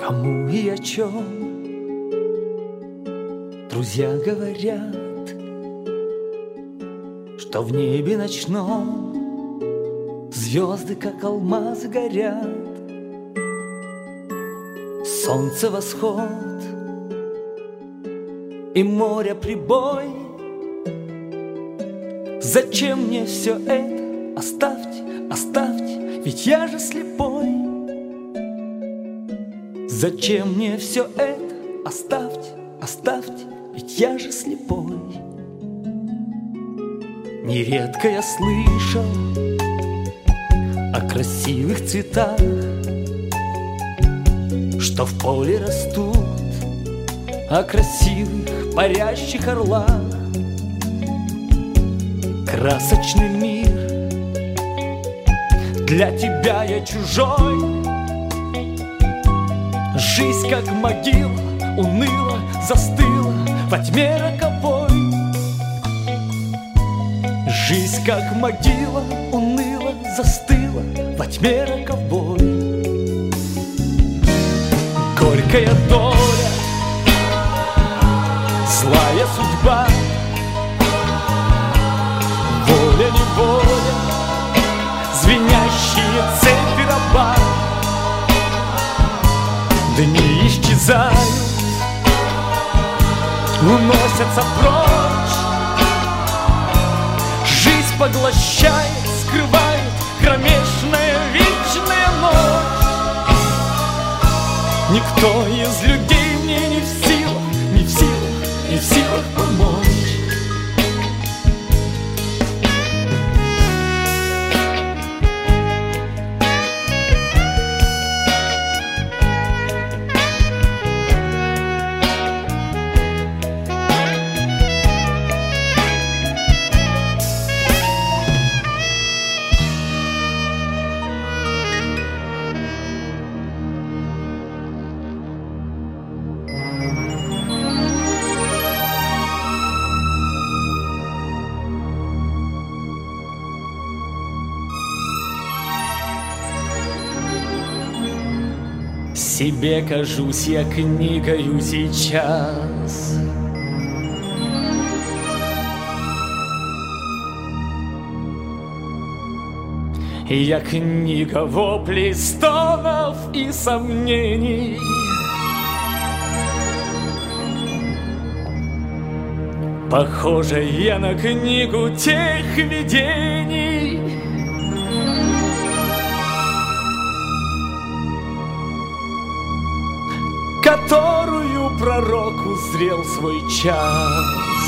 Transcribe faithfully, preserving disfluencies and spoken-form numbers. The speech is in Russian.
Кому и о чем друзья говорят, что в небе ночном звезды, как алмазы, горят. Солнце восход и море прибой. Зачем мне все это? Оставьте, оставьте, ведь я же слепой. Зачем мне все это? Оставьте, оставьте, ведь я же слепой. Нередко я слышал о красивых цветах, что в поле растут, о красивых парящих орлах. Красочный мир, для тебя я чужой. Жизнь, как могила, уныла, застыла во тьме роковой. Жизнь, как могила, уныла, застыла во тьме роковой. Горькая доля, злая судьба, воля-неволя, звенящие цепи раба. Дни исчезают, уносятся прочь. Жизнь поглощает, скрывает кромешная вечная ночь. Никто из людей мне не в силах, не в силах, не в силах помочь. Себе кажусь я книгою сейчас. Я книга воплей, стонов и сомнений. Похожа я на книгу тех видений, которую пророк узрел свой час.